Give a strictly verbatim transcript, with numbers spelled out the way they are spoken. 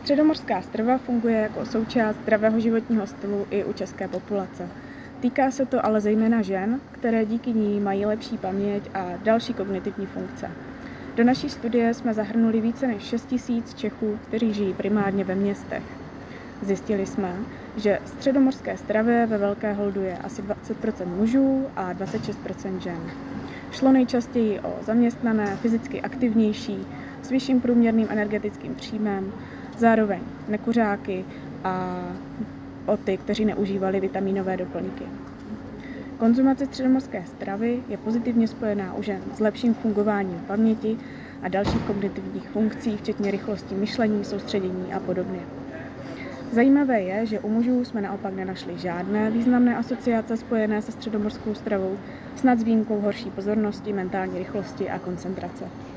Středomořská strava funguje jako součást zdravého životního stylu i u české populace. Týká se to ale zejména žen, které díky ní mají lepší paměť a další kognitivní funkce. Do naší studie jsme zahrnuli více než šest tisíc Čechů, kteří žijí primárně ve městech. Zjistili jsme, že středomořské stravě ve velké holduje asi dvacet procent mužů a dvacet šest procent žen. Šlo nejčastěji o zaměstnané, fyzicky aktivnější, s vyšším průměrným energetickým příjmem, zároveň nekuřáky a o ty, kteří neužívali vitamínové doplňky. Konzumace středomořské stravy je pozitivně spojená u žen s lepším fungováním paměti a dalších kognitivních funkcí, včetně rychlosti myšlení, soustředění a podobně. Zajímavé je, že u mužů jsme naopak nenašli žádné významné asociace spojené se středomořskou stravou, snad s výjimkou horší pozornosti, mentální rychlosti a koncentrace.